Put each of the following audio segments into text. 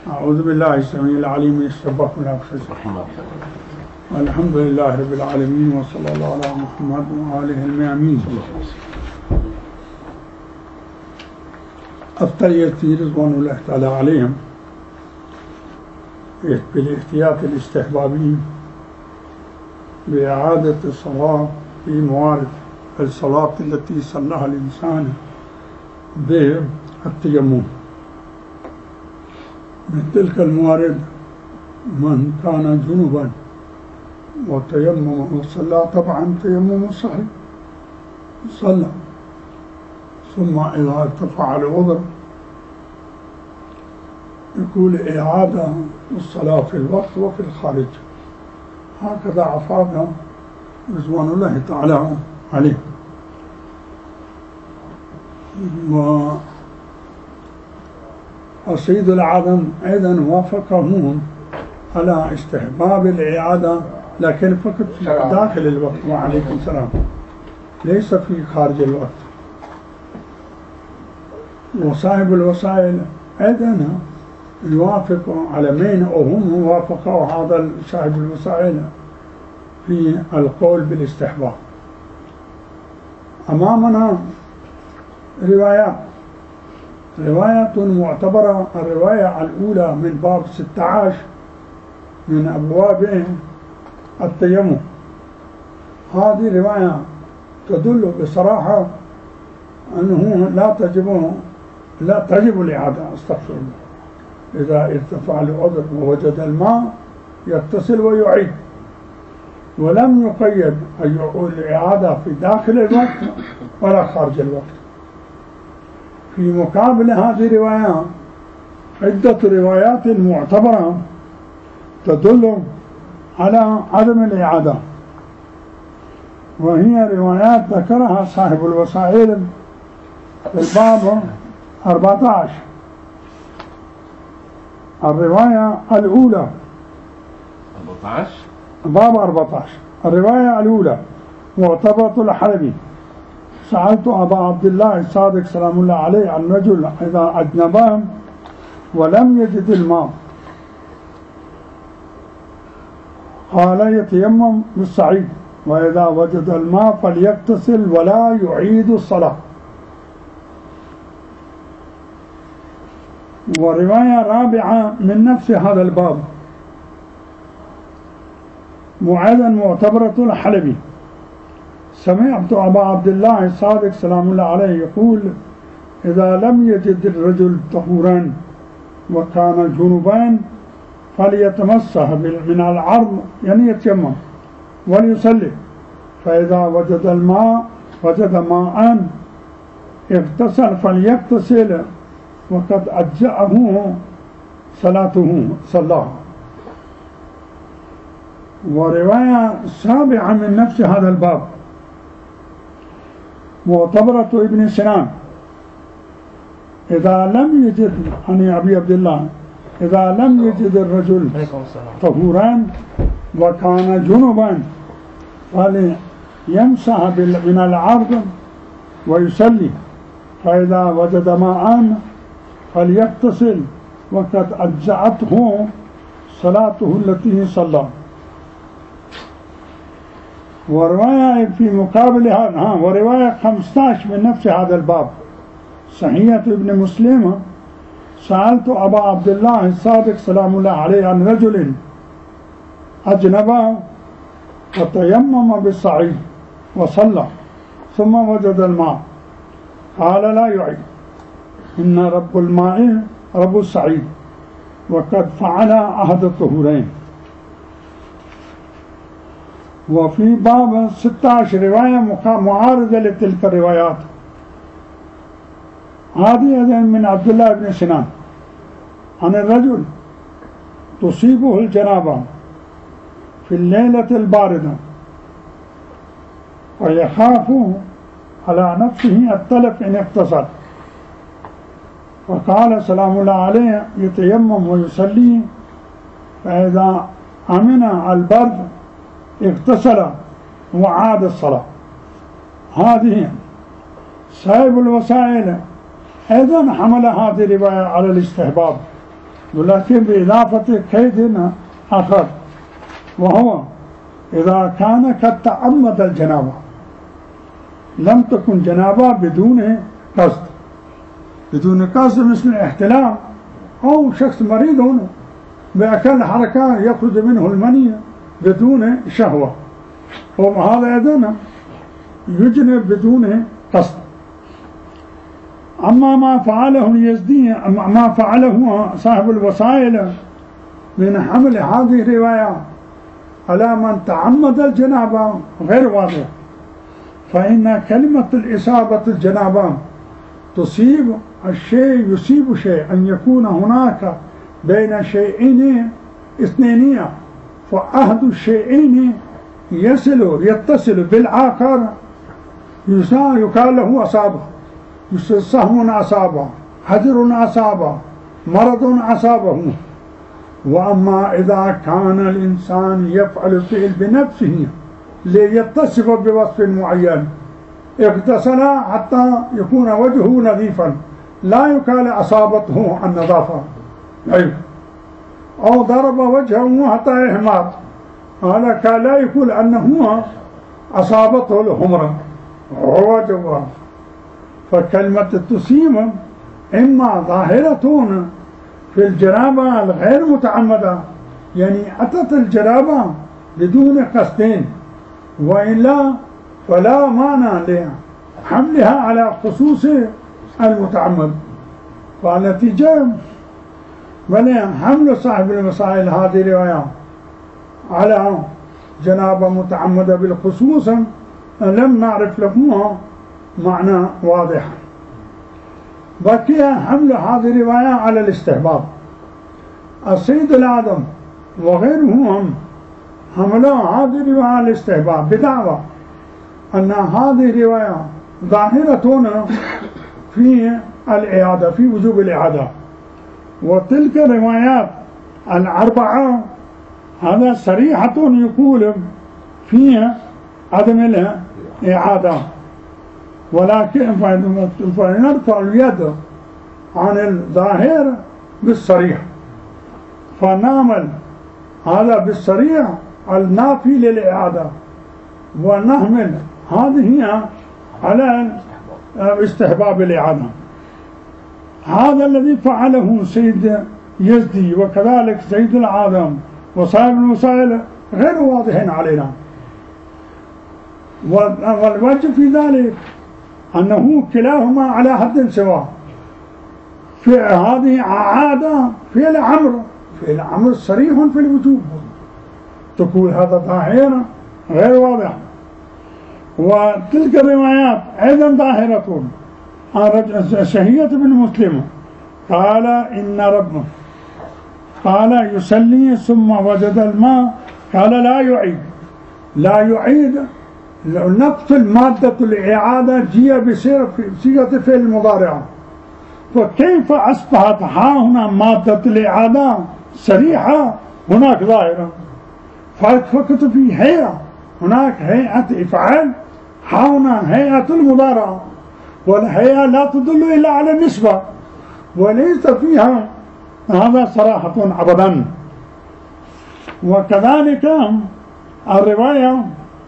أعوذ بالله السميع العليم من الشيطان الرجيم. الحمد لله رب العالمين وصلى الله على محمد وآله الميامين. أفتى يأتي رضوان الله تعالى عليهم بالاحتياط الاستحبابي بإعادة الصلاة في موارد الصلاة التي صلىها الإنسان بالتيمم. من تلك الموارد من كان جنبا وتيمم وصلى، طبعا تيمم صحيح صلى، ثم إذا ارتفع العذر يقول إعادة الصلاة في الوقت وفي الخارج. هكذا أفاد رضوان الله تعالى عليه. السيد الأعظم أيضا وافقهم على استحباب الإعادة، لكن فقط في داخل الوقت، وعليكم السلام، ليس في خارج الوقت. وصاحب الوسائل أيضا يوافق على مين، وهم وافقوا هذا صاحب الوسائل في القول بالاستحباب. أمامنا رواية معتبرة. الرواية الأولى من باب 16 من أبواب التيمم. هذه رواية تدل بصراحة أنه لا تجب الإعادة، استغفر الله. إذا ارتفع العذر ووجد الماء يغتسل ويعيد، ولم يقيد أن يقول الإعادة في داخل الوقت ولا خارج الوقت. في مقابل هذه الروايات عدة روايات معتبرة تدل على عدم الإعادة، وهي روايات ذكرها صاحب الوسائل في الباب 14. الرواية الأولى باب 14. الرواية الأولى معتبرة الحلبي: سألت أبا عبد الله الصادق سلام الله عليه عن رجل إذا أجنبا ولم يجد الماء قال يتيمم بالصعيد، وإذا وجد الماء فليغتسل ولا يعيد الصلاة. ورواية رابعة من نفس هذا الباب معاذا معتبرة الحلبي: سمعت أبا عبد الله الصادق سلام الله عليه يقول: إذا لم يجد الرجل طهورا وكان جنوبا فليتمسح من العرض، يعني يتيمم، وليصلي، فإذا وجد ماء اغتسل فليغتسل وقد أجزأه صلاته صلاها. ورواية سابعة من نفس هذا الباب معتبرة ابن سنان: إذا لم يجد، عن أبي عبد الله، إذا لم يجد الرجل طهورا وكان جنبا فليمسح من العرض ويصلي، فإذا وجد ماء فليغتسل وقد أجزأته صلاته التي صلى. ورواية في مقابلها ورواية 15 من نفس هذا الباب صحيحة ابن مسلم: سألت أبا عبد الله الصادق سلام الله عليه عن رجل أجنب وتيمم بالصعيد وصلى ثم وجد الماء قال لا يعيد، إن رب الماء رب الصعيد وقد فعل أحد الطهورين. وفي باب 16 رواية معارضة لتلك الروايات. هذه من عبد الله بن سنان عن الرجل تصيبه الجنابة في الليلة الباردة ويخاف على نفسه التلف إن اغتسل، فقال سلام الله عليه يتيمم ويصلي، فإذا أمن البرد اغتسل وعاد الصلاة. هذه صاحب الوسائل أيضا حمل هذه الرواية على الاستحباب، ولكن بإضافة قيد آخر، وهو إذا كان قد تعمد الجنابة، لم تكن جنابة بدون قصد، بدون قصد مثل الاحتلام أو شخص مريض هنا بأقل حركة يخرج منه المني بدون شهوة، وهذا أيضا يجنب بدون قصد. أما ما فعله اليزدي، ما فعله صاحب الوسائل من حمل هذه الرواية على من تعمد الجنابة غير واضح، فإن كلمة الإصابة الجنابة تصيب الشيء، يصيب شيء، أن يكون هناك بين شيئين اثنين، فأحد الشيئين يتصل بالآخر، يقال له أصابه، سهم أصابه، حجر أصابه، مرض أصابه. وأما إذا كان الإنسان يفعل الفعل بنفسه ليتصف بوصف معين، اغتسل حتى يكون وجهه نظيفا، لا يقال أصابته النظافة، أو ضرب وجهه حتى يحمر، هذا كان لا يقول أنه أصابته الحمرة هو جواب. فكلمة التصيب إما ظاهرة في الجنابة الغير متعمدة، يعني أتت الجنابة بدون قصدين، وإلا فلا معنى لحملها على خصوص المتعمد. فالنتيجة بل حمل صاحب المسائل هذه الرواية على جنابة متعمدة بالخصوص لم نعرف له معنى واضح. بقي حمل هذه الرواية على الاستحباب. السيد الأعظم وغيرهم حملوا هذه الرواية على الاستحباب بدعوى أن هذه الرواية ظاهرة في الإعادة، في وجوب الإعادة، وتلك الروايات الأربعة هذا صريحة يقول فيها عدم الإعادة، ولكن فنرفع اليد عن الظاهر بالصريح، فنعمل هذا بالصريح النافي للإعادة، ونحمل هذه على استحباب الإعادة. هذا الذي فعله سيد يزدي وكذلك سيد الأعظم وصاحب المسائل غير واضحين علينا. والوجه في ذلك أنه كلاهما على حد سواء. في هذه عادة فعل أمر صريح في الوجوب، تقول هذا ظاهر غير واضح. وتلك الروايات أيضا ظاهرة. شهية بن مسلم قال إن ربه قال يصلي ثم وجد الماء، قال لا يعيد نفس المادة الإعادة جاء بصيغة فعل المضارع، فكيف أصبحت ها هنا مادة الإعادة صريحة هناك ظاهرة؟ فقط في هيئة، هناك هيئة إفعال، ها هنا هيئة المضارع، والهيئة لا تدل إلا على النسبة وليس فيها هذا صراحة أبدا. وكذلك الرواية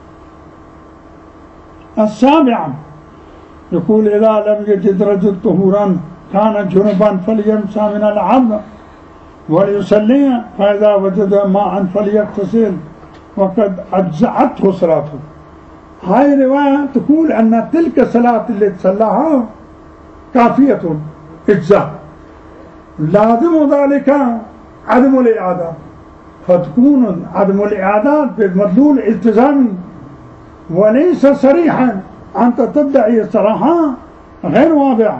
السابعة يقول إذا لم يجد رجل طهورا كان جنبا فليمسى من العظم وليصلي، فإذا وجد ماء فليغتسل وقد أجزعته صلاته. هاي الرواية تقول أن تلك الصلاة اللي صلاها كافية إجزاء، لازم ذلك عدم الإعادة، فتكون عدم الإعادة بالمدلول الالتزامي وليس صريحا. أنت تدعي صراحة غير واضحة.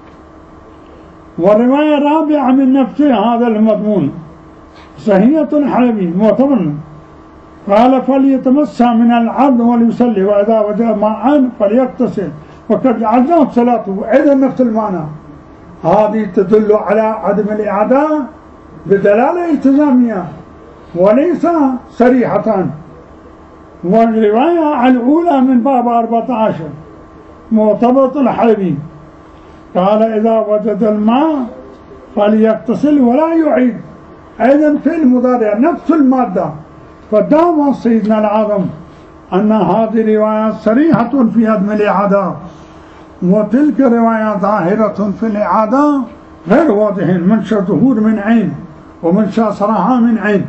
والرواية الرابعة من نفس هذا المضمون صحيحة الحلبي معتبر، قال فليتمسى من العظم وليصلي، وإذا وجد ماء فليغتسل وقد عزمت صلاته، أيضا نفس المعنى. هذه تدل على عدم الإعادة بدلالة التزامية وليس صريحة. والرواية الأولى من باب 14 معتبرة الحلبي قال إذا وجد الماء فليغتسل ولا يعيد. أيضا في المضارع نفس المادة. فدام سيدنا العظم أن هذه روايات صريحة في عدم الإعادة، وتلك روايات ظاهرة في الإعادة غير واضحين، منشأ ظهور من عين ومنشأ صراحة من عين.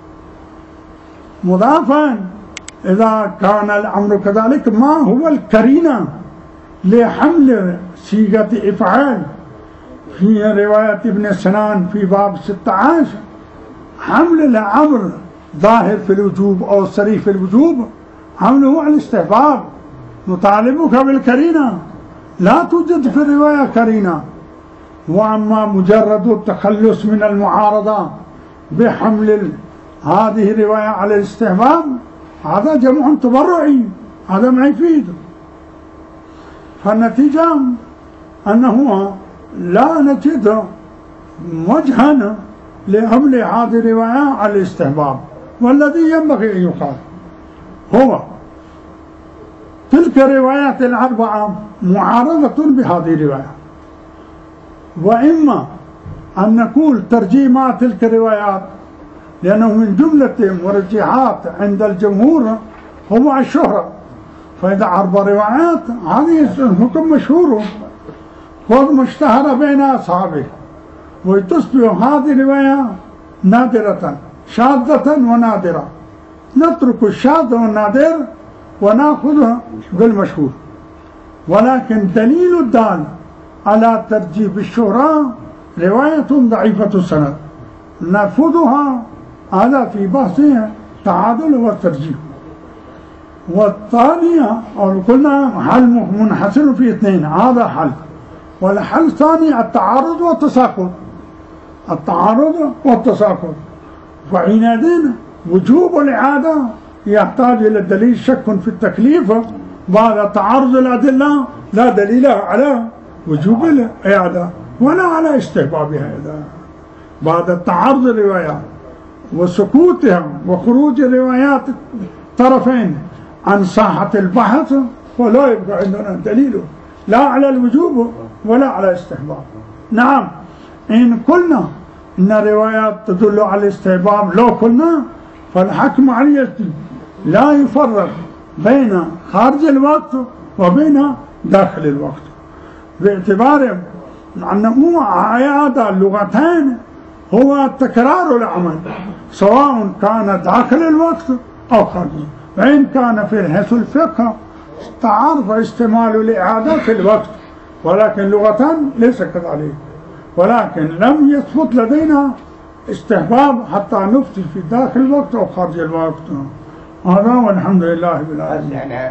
مضافا إذا كان الأمر كذلك، ما هو القرينة لحمل صيغة إفعال في رواية ابن سنان في باب 16؟ حمل الأمر ظاهر في الوجوب أو صريح في الوجوب، حمله على الاستحباب. نطالبك بالقرينة، لا توجد في الرواية قرينة. وأما مجرد التخلص من المعارضة بحمل هذه الرواية على الاستحباب، هذا جمع تبرعي، هذا ما يفيد. فالنتيجة أنه لا نجد وجها لحمل هذه الرواية على الاستحباب. والذي ينبغي أن يقال هو تلك الروايات الأربعة معارضة بهذه الرواية، وإما أن نقول ترجيمات تلك الروايات، لأنه من جملة مرجحات عند الجمهور هو الشهرة. فإذا 4 روايات هذه الحكم مشهور وما اشتهر بين أصحابه، وتصبح هذه الرواية نادرة، شاذة ونادرة. نترك الشاذ والنادر ونأخذها بالمشهور. ولكن دليل الدال على ترجيح الشهرة رواية ضعيفة السند، نأخذها هذا في بحث تعادل والترجيح. والثانية أو قلنا حل منحصر في 2، هذا حل. والحل الثاني التعارض والتساقط، التعارض والتساقط. فحينئذ وجوب الإعادة يحتاج إلى دليل شك في التكليف. بعد تعارض الأدلة لا دليل على وجوب الإعادة ولا على استحبابها. بعد التعارض الروايات وسكوتها وخروج الروايات طرفين عن ساحة البحث، ولا يبقى عندنا دليل لا على الوجوب ولا على الاستحباب. نعم، إن قلنا إن الروايات تدل على الاستحباب، لو قلنا فالحكم عليه لا يفرق بين خارج الوقت وبين داخل الوقت، باعتبار أنه عيادة اللغتين هو تكرار العمل سواء كان داخل الوقت أو خارجه. وإن كان في حيث الفقه تعارف استعمال الإعادة في الوقت، ولكن لغة ليس كذلك. ولكن لم يثبت لدينا استحباب حتى نفتي في داخل الوقت أو خارج الوقت. هذا والحمد لله بالعالمين.